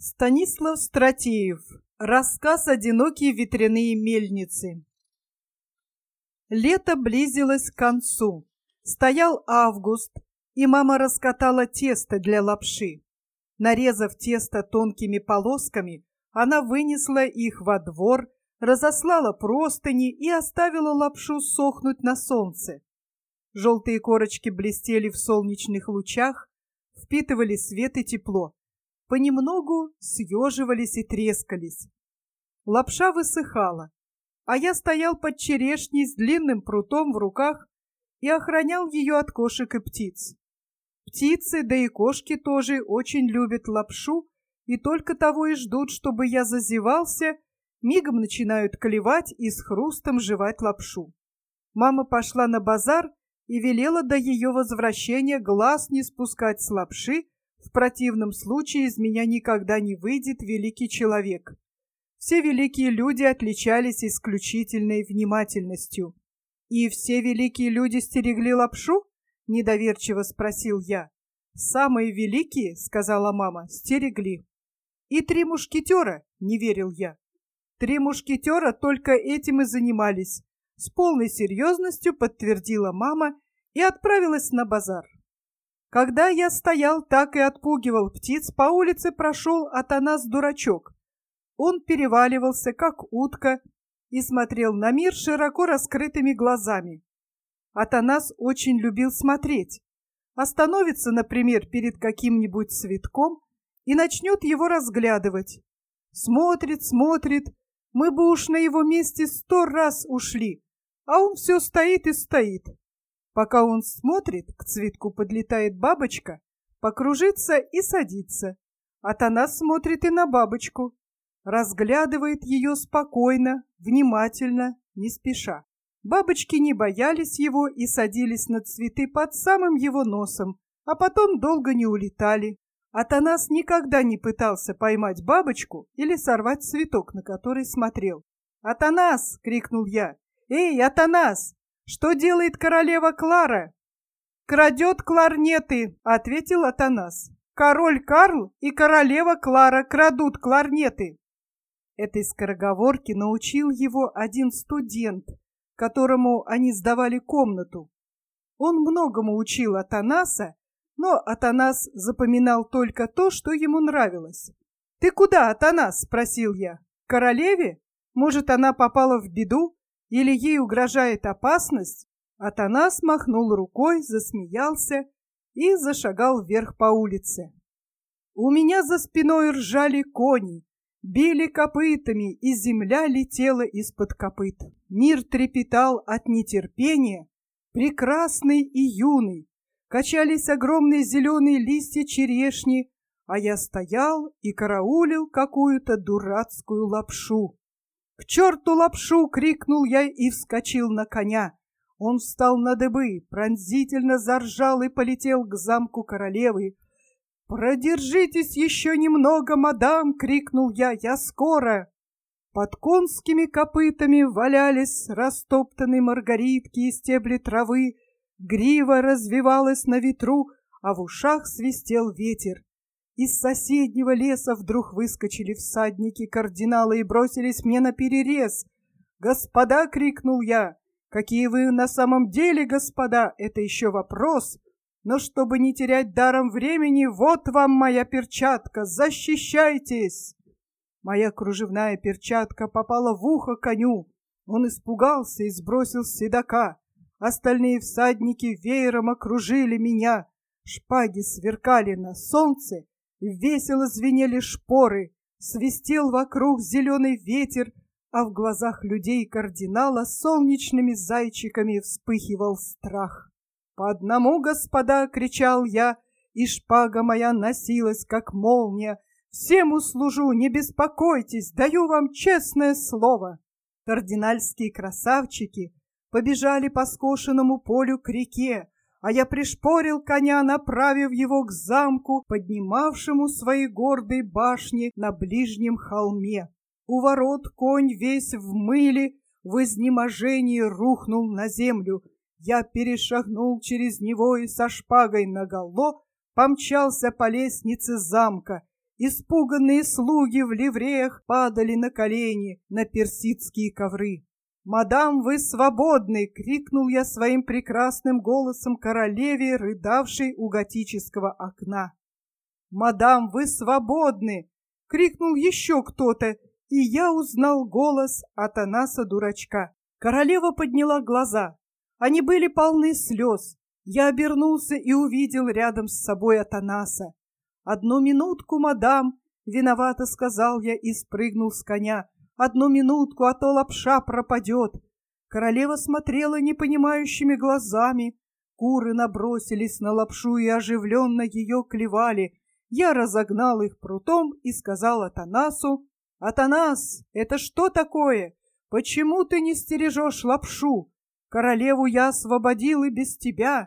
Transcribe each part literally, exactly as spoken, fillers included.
Станислав Стратеев. Рассказ «Одинокие ветряные мельницы». Лето близилось к концу. Стоял август, и мама раскатала тесто для лапши. Нарезав тесто тонкими полосками, она вынесла их во двор, разослала простыни и оставила лапшу сохнуть на солнце. Желтые корочки блестели в солнечных лучах, впитывали свет и тепло. Понемногу съеживались и трескались. Лапша высыхала, а я стоял под черешней с длинным прутом в руках и охранял ее от кошек и птиц. Птицы, да и кошки тоже очень любят лапшу и только того и ждут, чтобы я зазевался, мигом начинают клевать и с хрустом жевать лапшу. Мама пошла на базар и велела до ее возвращения глаз не спускать с лапши, в противном случае из меня никогда не выйдет великий человек. Все великие люди отличались исключительной внимательностью. «И все великие люди стерегли лапшу?» — недоверчиво спросил я. «Самые великие, — сказала мама, — стерегли». «И три мушкетера?» — не верил я. «Три мушкетера только этим и занимались», — с полной серьезностью подтвердила мама и отправилась на базар. Когда я стоял так и отпугивал птиц, по улице прошел Атанас-дурачок. Он переваливался, как утка, и смотрел на мир широко раскрытыми глазами. Атанас очень любил смотреть. Остановится, например, перед каким-нибудь цветком и начнет его разглядывать. Смотрит, смотрит, мы бы уж на его месте сто раз ушли, а он все стоит и стоит. Пока он смотрит, к цветку подлетает бабочка, покружится и садится. Атанас смотрит и на бабочку, разглядывает ее спокойно, внимательно, не спеша. Бабочки не боялись его и садились на цветы под самым его носом, а потом долго не улетали. Атанас никогда не пытался поймать бабочку или сорвать цветок, на который смотрел. «Атанас!» — крикнул я. «Эй, Атанас! Что делает королева Клара?» «Крадет кларнеты», — ответил Атанас. «Король Карл и королева Клара крадут кларнеты». Этой скороговорке научил его один студент, которому они сдавали комнату. Он многому учил Атанаса, но Атанас запоминал только то, что ему нравилось. «Ты куда, Атанас?» — спросил я. «К королеве? Может, она попала в беду? Или ей угрожает опасность?» Атанас махнул рукой, засмеялся и зашагал вверх по улице. У меня за спиной ржали кони, били копытами, и земля летела из-под копыт. Мир трепетал от нетерпения, прекрасный и юный. Качались огромные зеленые листья черешни, а я стоял и караулил какую-то дурацкую лапшу. «К черту лапшу!» — крикнул я и вскочил на коня. Он встал на дыбы, пронзительно заржал и полетел к замку королевы. «Продержитесь еще немного, мадам!» — крикнул я. «Я скоро!» Под конскими копытами валялись растоптанные маргаритки и стебли травы, грива развивалась на ветру, а в ушах свистел ветер. Из соседнего леса вдруг выскочили всадники кардинала и бросились мне наперерез. «Господа!» — крикнул я. «Какие вы на самом деле, господа, это еще вопрос. Но чтобы не терять даром времени, вот вам моя перчатка, защищайтесь!» Моя кружевная перчатка попала в ухо коню. Он испугался и сбросил с седока. Остальные всадники веером окружили меня. Шпаги сверкали на солнце, весело звенели шпоры, свистел вокруг зеленый ветер, а в глазах людей кардинала солнечными зайчиками вспыхивал страх. «По одному, господа!» — кричал я, и шпага моя носилась, как молния. «Всем услужу, не беспокойтесь, даю вам честное слово!» Кардинальские красавчики побежали по скошенному полю к реке, а я пришпорил коня, направив его к замку, поднимавшему свои гордые башни на ближнем холме. У ворот конь весь в мыле, в изнеможении рухнул на землю. Я перешагнул через него и со шпагой наголо помчался по лестнице замка Испуганные слуги в ливреях падали на колени на персидские ковры. «Мадам, вы свободны!» — крикнул я своим прекрасным голосом королеве, рыдавшей у готического окна. «Мадам, вы свободны!» — крикнул еще кто-то, и я узнал голос Атанаса-дурачка. Королева подняла глаза. Они были полны слез. Я обернулся и увидел рядом с собой Атанаса. «Одну минутку, мадам!» — виновато сказал я и спрыгнул с коня. «Одну минутку, а то лапша пропадет!» Королева смотрела непонимающими глазами. Куры набросились на лапшу и оживленно ее клевали. Я разогнал их прутом и сказал Атанасу: «Атанас, это что такое? Почему ты не стережешь лапшу? Королеву я освободил и без тебя».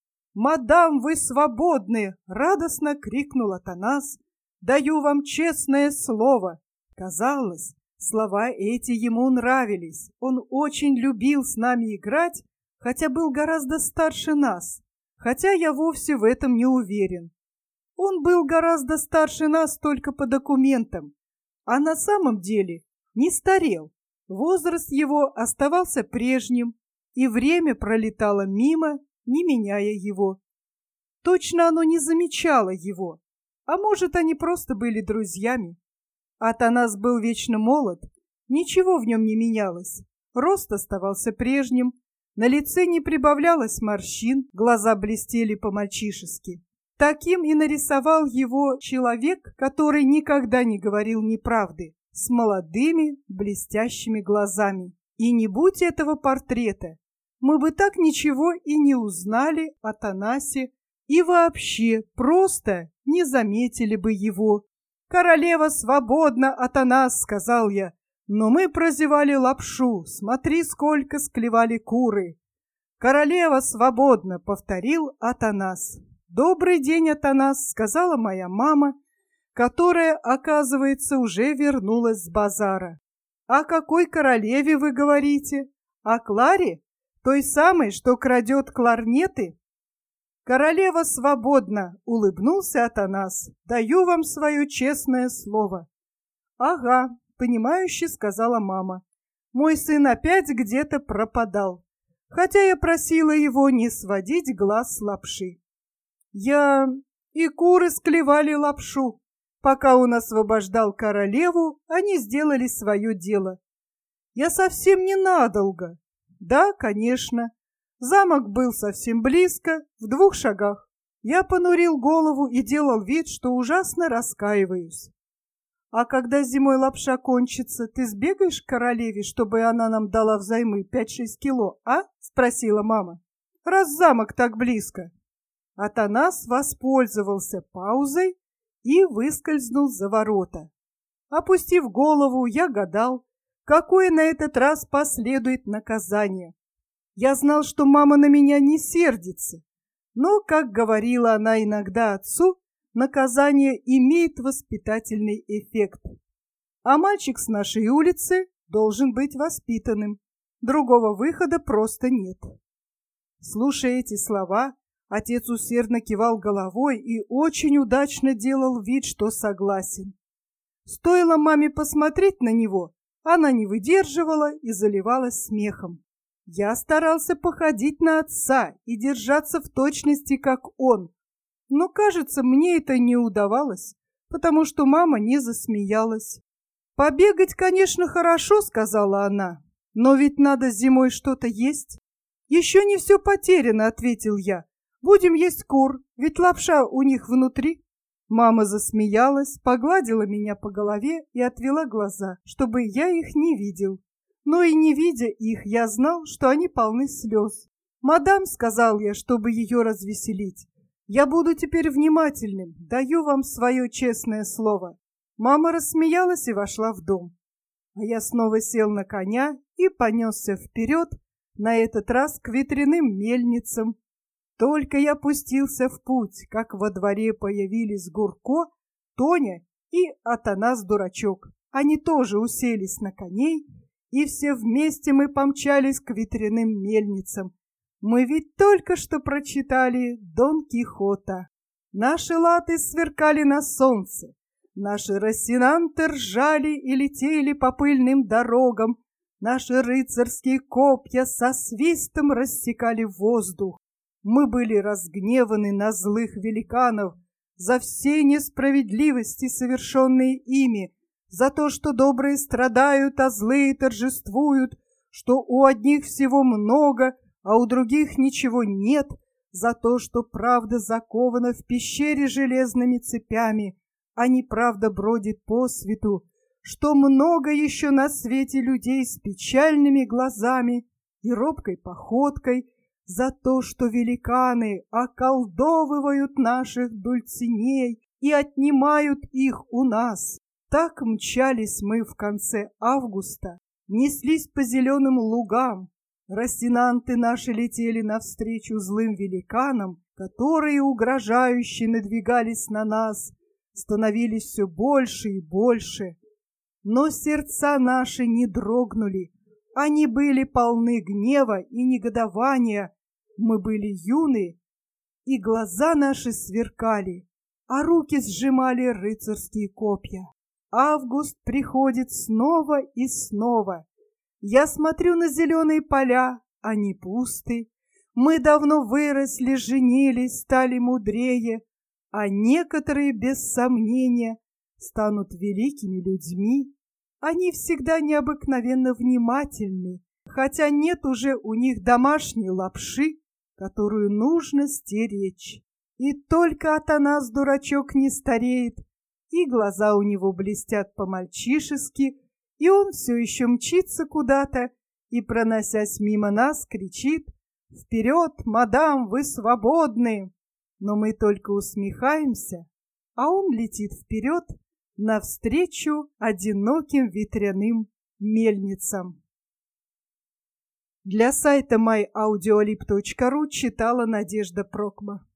«Мадам, вы свободны!» — радостно крикнул Атанас. «Даю вам честное слово!» Казалось, слова эти ему нравились. Он очень любил с нами играть, хотя был гораздо старше нас, хотя я вовсе в этом не уверен. Он был гораздо старше нас только по документам, а на самом деле не старел. Возраст его оставался прежним, и время пролетало мимо, не меняя его. Точно оно не замечало его, а может, они просто были друзьями. Атанас был вечно молод, ничего в нем не менялось. Рост оставался прежним, на лице не прибавлялось морщин, глаза блестели по-мальчишески. Таким и нарисовал его человек, который никогда не говорил неправды, с молодыми блестящими глазами. И не будь этого портрета, мы бы так ничего и не узнали о Атанасе и вообще просто не заметили бы его. «Королева свободна, Атанас!» — сказал я. Но мы прозевали лапшу, смотри, сколько склевали куры. «Королева свободна!» — повторил Атанас. «Добрый день, Атанас!» — сказала моя мама, которая, оказывается, уже вернулась с базара. «О какой королеве вы говорите? О Кларе? Той самой, что крадет кларнеты?» «Королева свободна!» — улыбнулся Атанас. «Даю вам свое честное слово». «Ага», — понимающе сказала мама. «Мой сын опять где-то пропадал, хотя я просила его не сводить глаз с лапши». «Я... и куры склевали лапшу. Пока он освобождал королеву, они сделали свое дело. Я совсем ненадолго. Да, конечно. Замок был совсем близко, в двух шагах. Я понурил голову и делал вид, что ужасно раскаиваюсь. «А когда зимой лапша кончится, ты сбегаешь к королеве, чтобы она нам дала взаймы пять-шесть кило, а?» — спросила мама. «Раз замок так близко». Атанас воспользовался паузой и выскользнул за ворота. Опустив голову, я гадал, какое на этот раз последует наказание. Я знал, что мама на меня не сердится, но, как говорила она иногда отцу, наказание имеет воспитательный эффект. А мальчик с нашей улицы должен быть воспитанным. Другого выхода просто нет. Слушая эти слова, отец усердно кивал головой и очень удачно делал вид, что согласен. Стоило маме посмотреть на него, она не выдерживала и заливалась смехом. Я старался походить на отца и держаться в точности, как он, но, кажется, мне это не удавалось, потому что мама не засмеялась. «Побегать, конечно, хорошо», — сказала она, — «но ведь надо зимой что-то есть». «Еще не все потеряно», — ответил я. «Будем есть кур, ведь лапша у них внутри». Мама засмеялась, погладила меня по голове и отвела глаза, чтобы я их не видел. Но и не видя их, я знал, что они полны слез. «Мадам», — сказал я, чтобы ее развеселить, — «я буду теперь внимательным, даю вам свое честное слово». Мама рассмеялась и вошла в дом. А я снова сел на коня и понесся вперед, на этот раз к ветряным мельницам. Только я пустился в путь, как во дворе появились Гурко, Тоня и Атанас-дурачок. Они тоже уселись на коней, и все вместе мы помчались к ветряным мельницам. Мы ведь только что прочитали Дон Кихота. Наши латы сверкали на солнце. Наши рассенанты ржали и летели по пыльным дорогам, наши рыцарские копья со свистом рассекали воздух. Мы были разгневаны на злых великанов за все несправедливости, совершенные ими, за то, что добрые страдают, а злые торжествуют, что у одних всего много, а у других ничего нет, за то, что правда закована в пещере железными цепями, а неправда бродит по свету, что много еще на свете людей с печальными глазами и робкой походкой, за то, что великаны околдовывают наших дульциней и отнимают их у нас. Так мчались мы в конце августа, неслись по зеленым лугам. Рассенанты наши летели навстречу злым великанам, которые угрожающе надвигались на нас, становились все больше и больше. Но сердца наши не дрогнули, они были полны гнева и негодования. Мы были юны, и глаза наши сверкали, а руки сжимали рыцарские копья. Август приходит снова и снова. Я смотрю на зеленые поля, они пусты. Мы давно выросли, женились, стали мудрее, а некоторые, без сомнения, станут великими людьми. Они всегда необыкновенно внимательны, хотя нет уже у них домашней лапши, которую нужно стеречь. И только Атанас, дурачок, не стареет, и глаза у него блестят по-мальчишески, и он все еще мчится куда-то и, проносясь мимо нас, кричит: «Вперед, мадам, вы свободны!» Но мы только усмехаемся, а он летит вперед навстречу одиноким ветряным мельницам. Для сайта май аудиолиб точка ру читала Надежда Прокма.